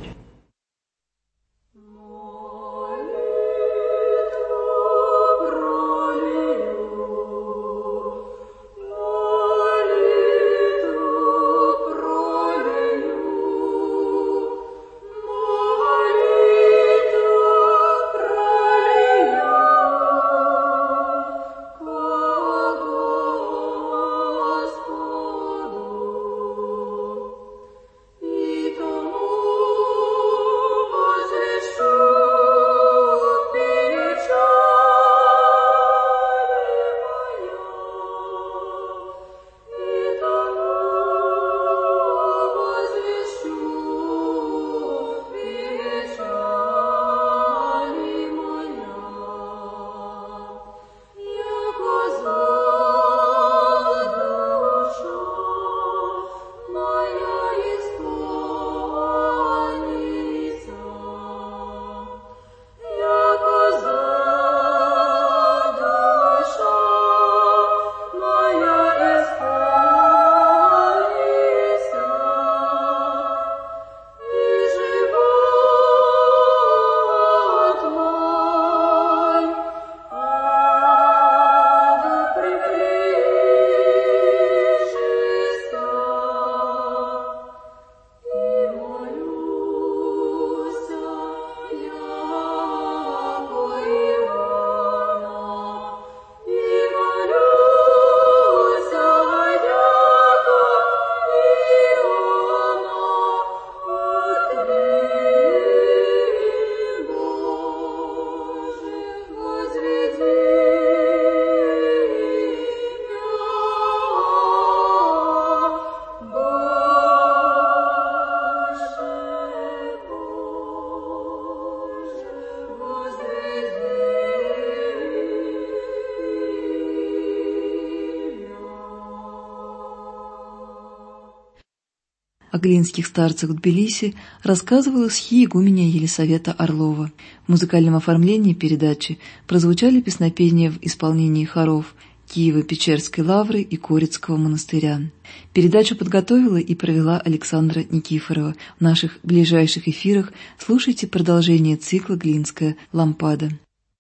О глинских старцах в Тбилиси рассказывала схи-игуменья Елисавета Орлова. В музыкальном оформлении передачи прозвучали песнопения в исполнении хоров Киево-Печерской лавры и Корецкого монастыря. Передачу подготовила и провела Александра Никифорова. В наших ближайших эфирах слушайте продолжение цикла «Глинская лампада».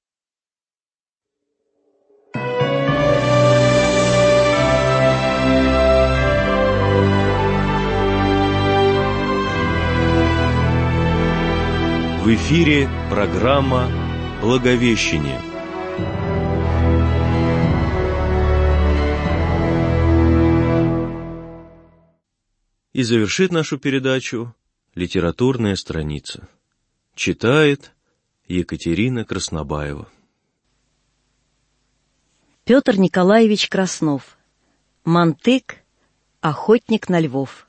В эфире программа «Благовещение». И завершит нашу передачу литературная страница. Читает Екатерина Краснобаева. Петр Николаевич Краснов. Мантык. Охотник на львов.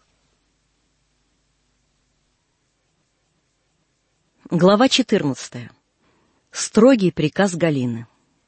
Глава 14. Строгий приказ Галины.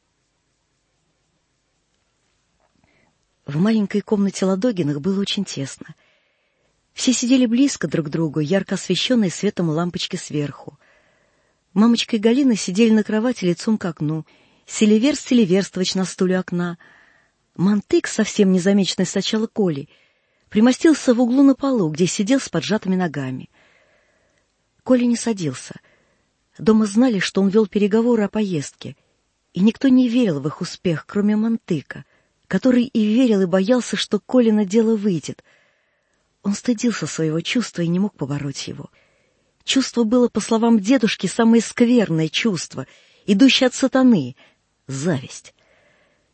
В маленькой комнате Ладогиных было очень тесно. Все сидели близко друг к другу, ярко освещенные светом лампочки сверху. Мамочка и Галина сидели на кровати лицом к окну. Селиверстович на стуле окна. Мантык, совсем незамеченный сначала Коли, примостился в углу на полу, где сидел с поджатыми ногами. Коля не садился. Дома знали, что он вел переговоры о поездке, и никто не верил в их успех, кроме Мантыка, который и верил, и боялся, что Колино дело выйдет. Он стыдился своего чувства и не мог побороть его. Чувство было, по словам дедушки, самое скверное чувство, идущее от сатаны — зависть.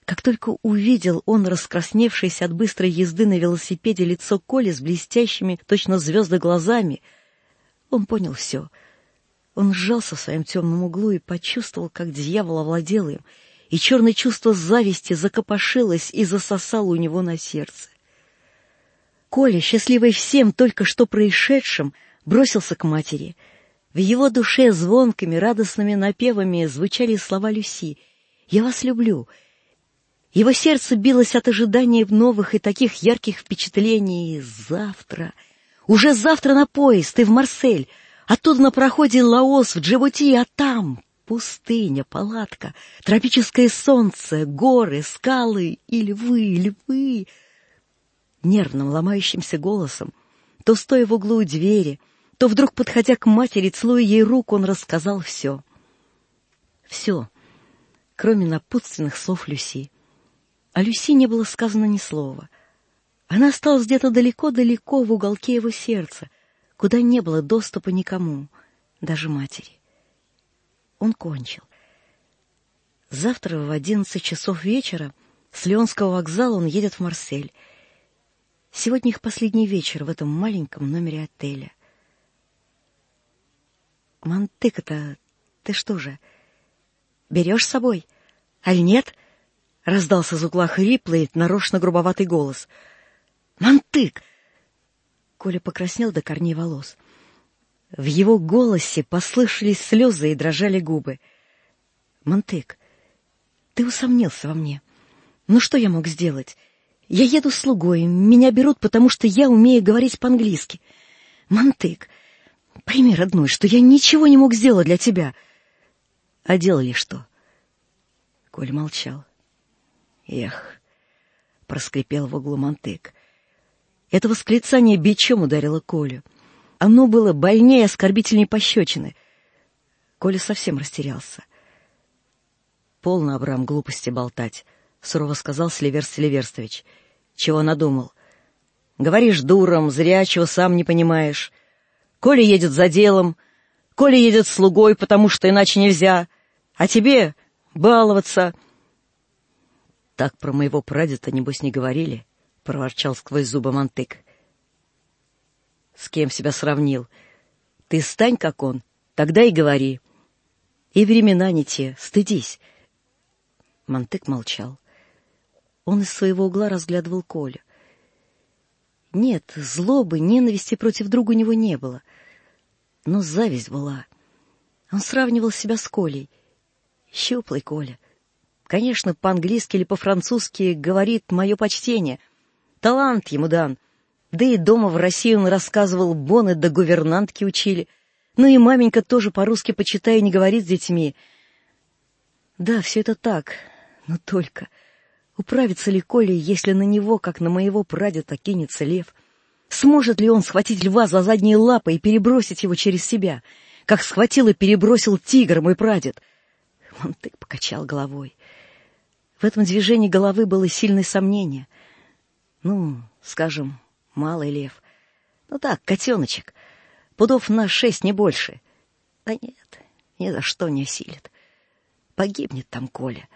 Как только увидел он раскрасневшееся от быстрой езды на велосипеде лицо Коли с блестящими, точно звезды, глазами, он понял все. Он сжался в своем темном углу и почувствовал, как дьявол овладел им, и черное чувство зависти закопошилось и засосало у него на сердце. Коля, счастливый всем только что происшедшим, бросился к матери. В его душе звонкими, радостными напевами звучали слова Люси: «Я вас люблю». Его сердце билось от ожидания новых и таких ярких впечатлений. Завтра, уже завтра на поезд и в Марсель, оттуда на пароходе Лаос в Джибути, а там пустыня, палатка, тропическое солнце, горы, скалы и львы. Нервным, ломающимся голосом, то стоя в углу у двери, то вдруг подходя к матери, целуя ей руку, он рассказал все. Все, кроме напутственных слов Люси. О Люси не было сказано ни слова. Она осталась где-то далеко-далеко в уголке его сердца, куда не было доступа никому, даже матери. Он кончил. Завтра в 11 часов вечера с Лионского вокзала он едет в Марсель. Сегодня их последний вечер в этом маленьком номере отеля. «Монтык-то ты что же, берешь с собой? Аль нет?» — раздался из угла хриплый, нарочно грубоватый голос. «Монтык!» Коля покраснел до корней волос. В его голосе послышались слезы и дрожали губы. «Монтык, ты усомнился во мне. Ну что я мог сделать? Я еду слугой, меня берут, потому что я умею говорить по-английски. Монтык, пойми, родной, что я ничего не мог сделать для тебя». «А делали что?» Коля молчал. «Эх», — проскрипел в углу Монтык. Это восклицание бичом ударило Колю. Оно было больнее оскорбительней пощечины. Коля совсем растерялся. «Полно, Абрам, глупости болтать», — сурово сказал Селиверст Селиверстович. «Чего надумал? Говоришь дуром, зря, чего сам не понимаешь. Коля едет за делом, Коля едет слугой, потому что иначе нельзя, а тебе баловаться». «Так про моего прадеда, небось, не говорили?» — проворчал сквозь зубы Монтык. «С кем себя сравнил? Ты стань, как он, тогда и говори. И времена не те, стыдись». Монтык молчал. Он из своего угла разглядывал Колю. Нет, злобы, ненависти против друга у него не было. Но зависть была. Он сравнивал себя с Колей. Щуплый Коля. Конечно, по-английски или по-французски говорит «мое почтение». Талант ему дан. Да и дома в России он рассказывал, боны да гувернантки учили. Ну и маменька тоже по-русски, почитая, не говорит с детьми. Да, все это так, но только... Управится ли Коля, если на него, как на моего прадеда, кинется лев? Сможет ли он схватить льва за задние лапы и перебросить его через себя, как схватил и перебросил тигр мой прадед? Монтык покачал головой. В этом движении головы было сильное сомнение. Ну, скажем, малый лев. Ну так, котеночек. Пудов на 6, не больше. Да нет, ни за что не осилит. Погибнет там Коля.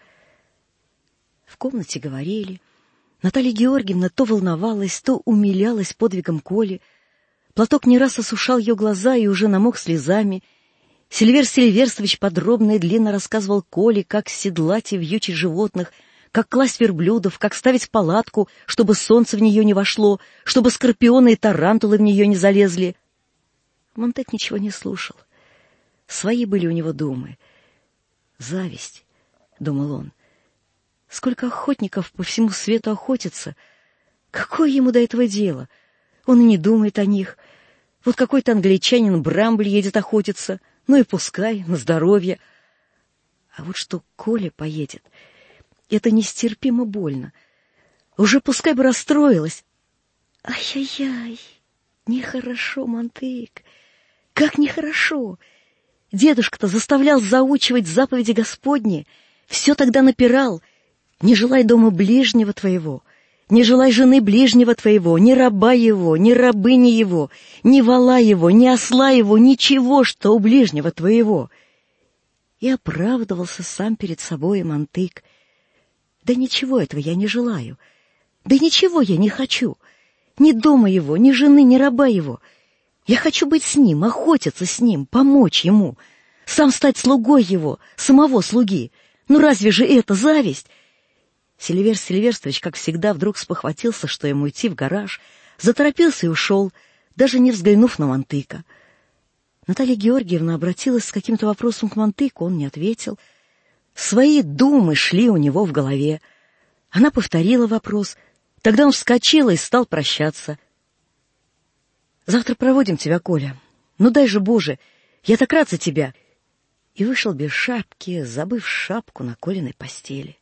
В комнате говорили. Наталья Георгиевна то волновалась, то умилялась подвигом Коли. Платок не раз осушал ее глаза и уже намок слезами. Селиверст Селиверстович подробно и длинно рассказывал Коле, как седлать и вьючить животных, как класть верблюдов, как ставить палатку, чтобы солнце в нее не вошло, чтобы скорпионы и тарантулы в нее не залезли. Монтык ничего не слушал. Свои были у него думы. «Зависть», — думал он. Сколько охотников по всему свету охотятся. Какое ему до этого дело? Он и не думает о них. Вот какой-то англичанин Брамбль едет охотиться. Ну и пускай, на здоровье. А вот что Коля поедет, это нестерпимо больно. Уже пускай бы расстроилась. Ай-яй-яй, нехорошо, Монтык. Как нехорошо. Дедушка-то заставлял заучивать заповеди Господни. Все тогда напирал. Не желай дома ближнего твоего, не желай жены ближнего твоего, ни раба его, ни рабыни его, ни вола его, ни осла его, ничего, что у ближнего твоего. И оправдывался сам перед собой Монтык. Да ничего этого я не желаю. Да ничего я не хочу. Ни дома его, ни жены, ни раба его. Я хочу быть с ним, охотиться с ним, помочь ему, сам стать слугой его, самого слуги. Ну разве же это зависть? Селиверс Сильверстович, как всегда, вдруг спохватился, что ему идти в гараж, заторопился и ушел, даже не взглянув на Монтыка. Наталья Георгиевна обратилась с каким-то вопросом к Монтыку, он не ответил. Свои думы шли у него в голове. Она повторила вопрос. Тогда он вскочил и стал прощаться. «Завтра проводим тебя, Коля. Ну дай же, Боже, я так рад за тебя!» И вышел без шапки, забыв шапку на Колиной постели.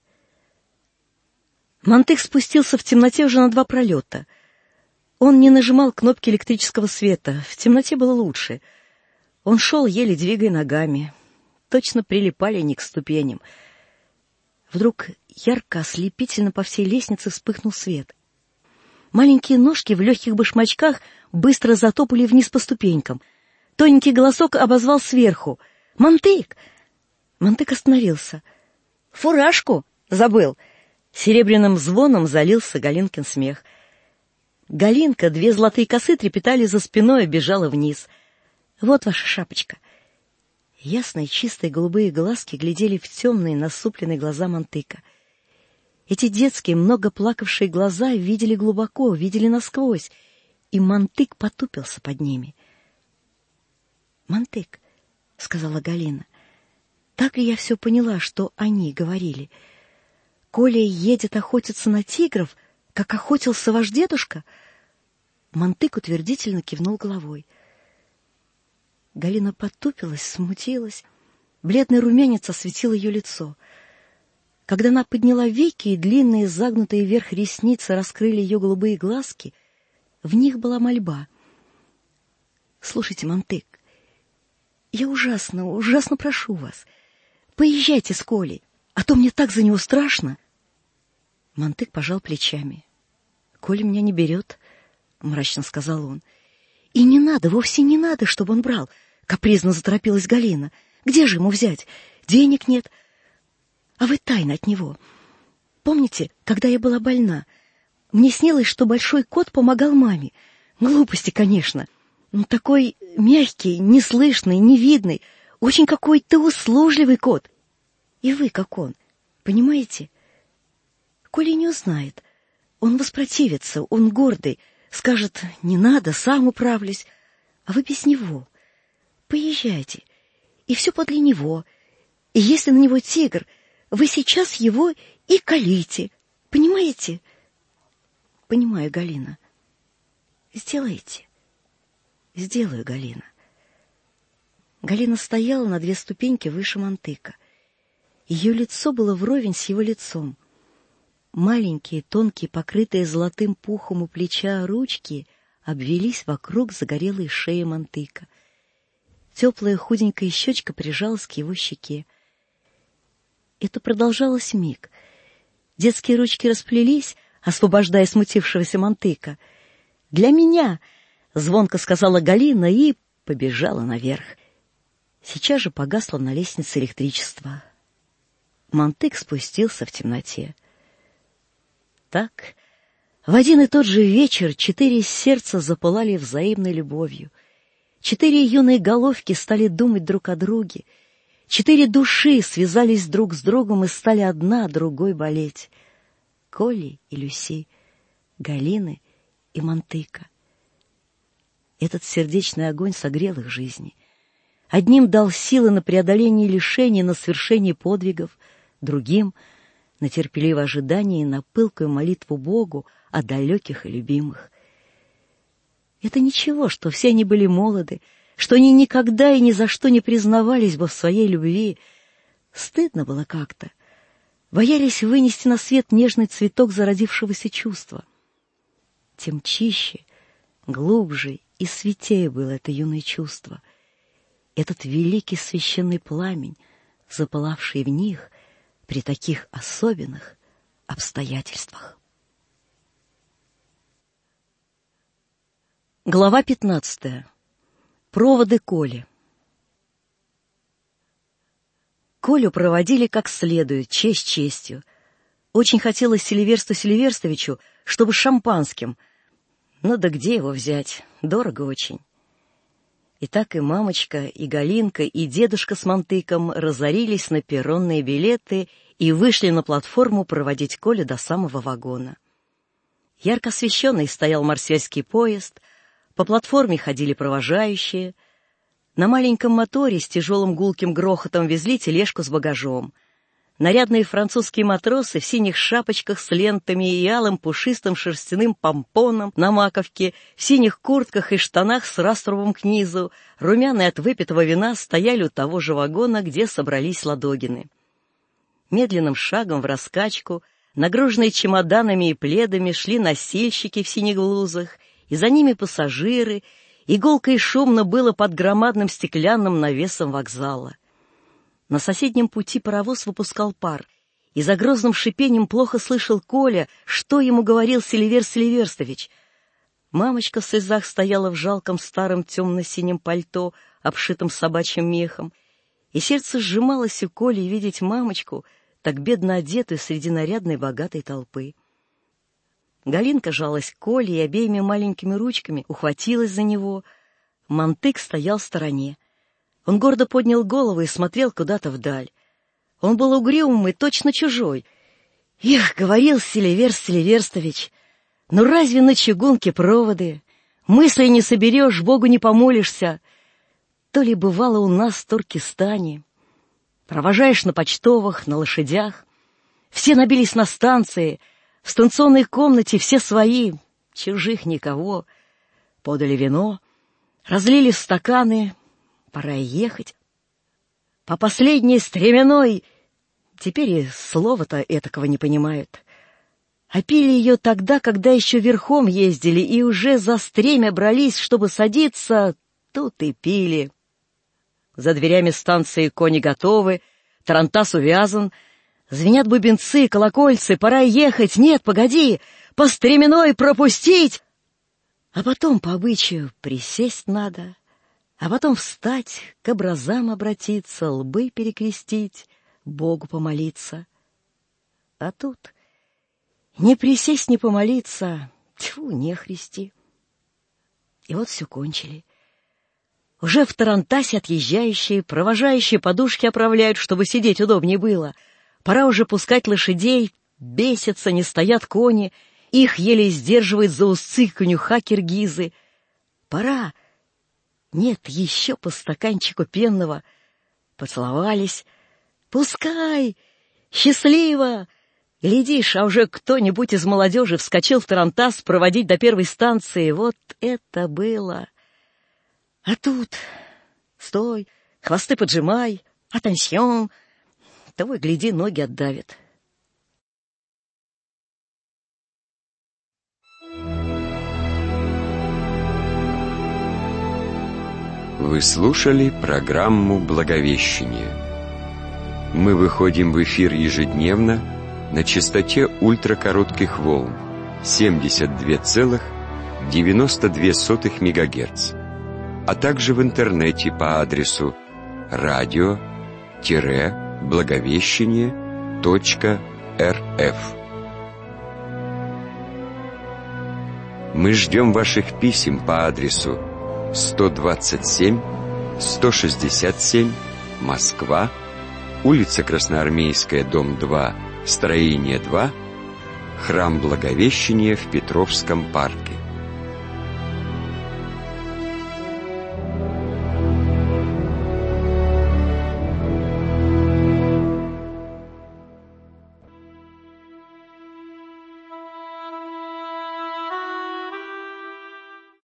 Монтык спустился в темноте уже на 2 пролета. Он не нажимал кнопки электрического света, в темноте было лучше. Он шел, еле двигая ногами, точно прилипали не к ступеням. Вдруг ярко, ослепительно по всей лестнице вспыхнул свет. Маленькие ножки в легких башмачках быстро затопали вниз по ступенькам. Тоненький голосок обозвал сверху: «Монтык!» Монтык остановился. «Фуражку забыл!» Серебряным звоном залился Галинкин смех. Галинка, 2 золотые косы трепетали за спиной и бежала вниз. «Вот ваша шапочка». Ясные, чистые голубые глазки глядели в темные, насупленные глаза Монтыка. Эти детские, много плакавшие глаза видели глубоко, видели насквозь, и Монтык потупился под ними. «Монтык», — сказала Галина, — «так ли я все поняла, что они говорили? Коля едет охотиться на тигров, как охотился ваш дедушка?» Монтык утвердительно кивнул головой. Галина потупилась, смутилась. Бледный румянец осветил ее лицо. Когда она подняла веки, и длинные, загнутые вверх ресницы раскрыли ее голубые глазки, в них была мольба. «Слушайте, Монтык, я ужасно, ужасно прошу вас, поезжайте с Колей, а то мне так за него страшно». Монтык пожал плечами. «Коля меня не берет», — мрачно сказал он. «И не надо, вовсе не надо, чтобы он брал», — капризно заторопилась Галина. «Где же ему взять? Денег нет. А вы тайно от него. Помните, когда я была больна, мне снилось, что большой кот помогал маме. Глупости, конечно. Но такой мягкий, неслышный, невидный, очень какой-то услужливый кот. И вы, как он, понимаете? Коля не узнает. Он воспротивится, он гордый, скажет: не надо, сам управлюсь. А вы без него. Поезжайте, и все подле него. И если на него тигр, вы сейчас его и колите. Понимаете?» «Понимаю, Галина. Сделайте». «Сделаю, Галина». Галина стояла на 2 ступеньки выше Монтыка. Ее лицо было вровень с его лицом. Маленькие, тонкие, покрытые золотым пухом у плеча ручки обвелись вокруг загорелой шеи Монтыка. Теплая худенькая щечка прижалась к его щеке. Это продолжалось миг. Детские ручки расплелись, освобождая смутившегося Монтыка. «Для меня!» — звонко сказала Галина и побежала наверх. Сейчас же погасло на лестнице электричество. Монтык спустился в темноте. Так, в один и тот же вечер 4 сердца запылали взаимной любовью. 4 юные головки стали думать друг о друге. 4 души связались друг с другом и стали одна другой болеть. Коли и Люси, Галины и Монтыка. Этот сердечный огонь согрел их жизни. Одним дал силы на преодоление лишений, на свершение подвигов, другим — на терпеливое ожидание и на пылкую молитву Богу о далеких и любимых. Это ничего, что все они были молоды, что они никогда и ни за что не признавались бы в своей любви. Стыдно было как-то. Боялись вынести на свет нежный цветок зародившегося чувства. Тем чище, глубже и святее было это юное чувство. Этот великий священный пламень, запылавший в них при таких особенных обстоятельствах. Глава 15. Проводы Коли. Колю проводили как следует, честь честью. Очень хотелось Селиверсту Селиверстовичу, чтобы с шампанским. Ну да где его взять? Дорого очень. И так и мамочка, и Галинка, и дедушка с Мантыком разорились на перронные билеты и вышли на платформу проводить Колю до самого вагона. Ярко освещенный стоял марсельский поезд, по платформе ходили провожающие. На маленьком моторе с тяжелым гулким грохотом везли тележку с багажом. Нарядные французские матросы в синих шапочках с лентами и алым пушистым шерстяным помпоном на маковке, в синих куртках и штанах с раструбом к низу, румяные от выпитого вина, стояли у того же вагона, где собрались Ладогины. Медленным шагом в раскачку, нагруженные чемоданами и пледами, шли носильщики в синих блузах, и за ними пассажиры, и гулко и шумно было под громадным стеклянным навесом вокзала. На соседнем пути паровоз выпускал пар, и за грозным шипением плохо слышал Коля, что ему говорил Селиверст Селиверстович. Мамочка в слезах стояла в жалком старом темно-синем пальто, обшитом собачьим мехом, и сердце сжималось у Коли видеть мамочку, так бедно одетую среди нарядной богатой толпы. Галинка жалась к Коле и обеими маленькими ручками ухватилась за него. Мантык стоял в стороне. Он гордо поднял голову и смотрел куда-то вдаль. Он был угрюмым и точно чужой. «Эх, — говорил Селиверст Селиверстович, — ну разве на чугунке проводы? Мысли не соберешь, Богу не помолишься. То ли бывало у нас в Туркестане. Провожаешь на почтовых, на лошадях. Все набились на станции, в станционной комнате все свои, чужих никого. Подали вино, разлили в стаканы. Пора ехать. По последней стременной, теперь и слова-то этакого не понимают. А пили ее тогда, когда еще верхом ездили, и уже за стремя брались, чтобы садиться, тут и пили. За дверями станции кони готовы, тарантас увязан, звенят бубенцы, колокольцы, пора ехать, нет, погоди, по стременной пропустить. А потом по обычаю присесть надо, а потом встать, к образам обратиться, лбы перекрестить, Богу помолиться. А тут не присесть, не помолиться, тьфу, нехристи. И вот все кончили. Уже в тарантасе отъезжающие, провожающие подушки оправляют, чтобы сидеть удобнее было. Пора уже пускать лошадей, бесятся, не стоят кони, их еле сдерживает за узцы конюха киргизы. Пора. Нет, еще по стаканчику пенного. Поцеловались. Пускай! Счастливо! Глядишь, а уже кто-нибудь из молодежи вскочил в тарантас проводить до первой станции. Вот это было! А тут... Стой, хвосты поджимай, атенсьон! Того и гляди, ноги отдавит. Вы слушали программу «Благовещение». Мы выходим в эфир ежедневно на частоте ультракоротких волн 72,92 МГц, а также в интернете по адресу radio-благовещение.рф. Мы ждем ваших писем по адресу 127, 167, Москва, улица Красноармейская, дом 2, строение 2, храм Благовещения в Петровском парке.